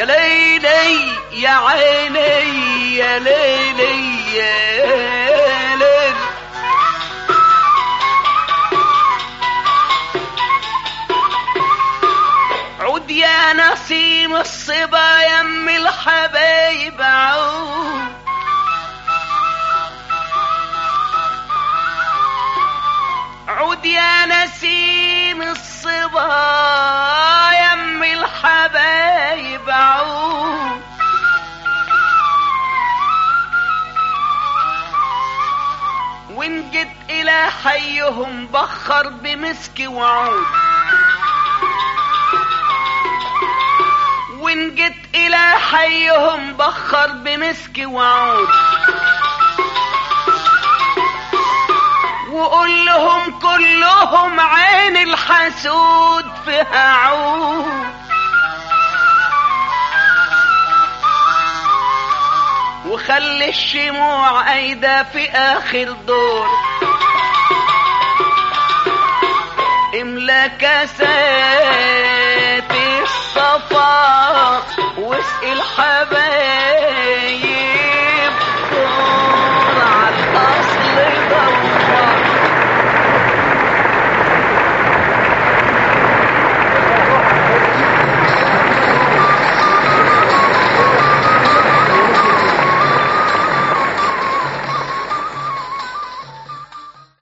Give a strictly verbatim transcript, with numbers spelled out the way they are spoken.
يا ليلي يا عيني يا ليلي يا ليلي. عود يا نسيم الصبا يم الحبايب عود. عود يا نسيم الصبا يم الحبايب عود. وإن جيت إلى حيهم بخر بمسك وعود. وإن جيت إلى حيهم بخر بمسك وعود. وقول لهم كلهم عين الحسود فيها عود. وخلي الشموع أيدا في آخر دور. املا كاسات الصفا واسقي الحبايب